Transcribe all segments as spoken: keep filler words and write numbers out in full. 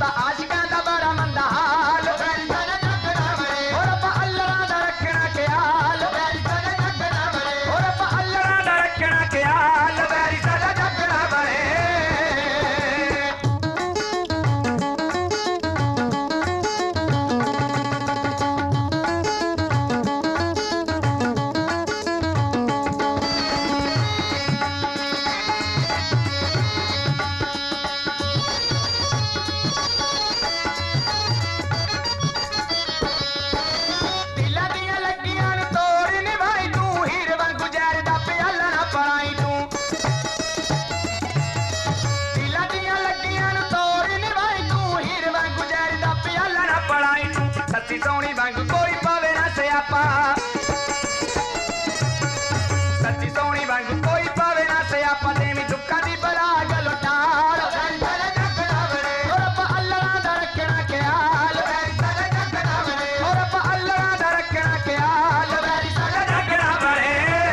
आशिकां दा बड़ा मंदा हाल वैरी साडा जगड़ा बड़े ओ रब्बा अल्लाह दा रखना ख्याल वैरी साडा जगड़ा बड़े ओ रब्बा अल्लाह दा रखना ख्याल वैरी साडा जगड़ा बड़े सच्ची सोनी वांग कोई पावे ना स्यापा सच्ची सोनी वांग कोई पावे ना स्यापा देवी दुखा दी बला गलो टाल ओ रब्बा अल्लाह दा रखना ख्याल वैरी साडा जगड़ा बड़े ओ रब्बा अल्लाह दा रखना ख्याल वैरी साडा जगड़ा बड़े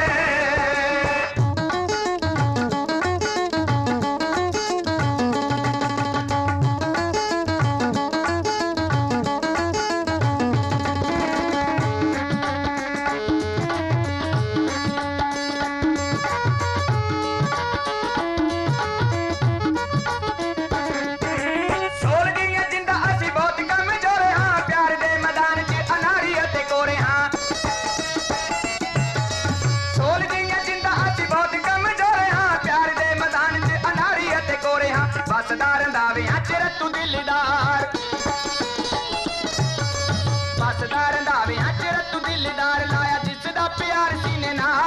बसदार दावे चर तू दिलदार बसदार दावे चर तू दिलदार लाया जिसदा प्यार सीने नाल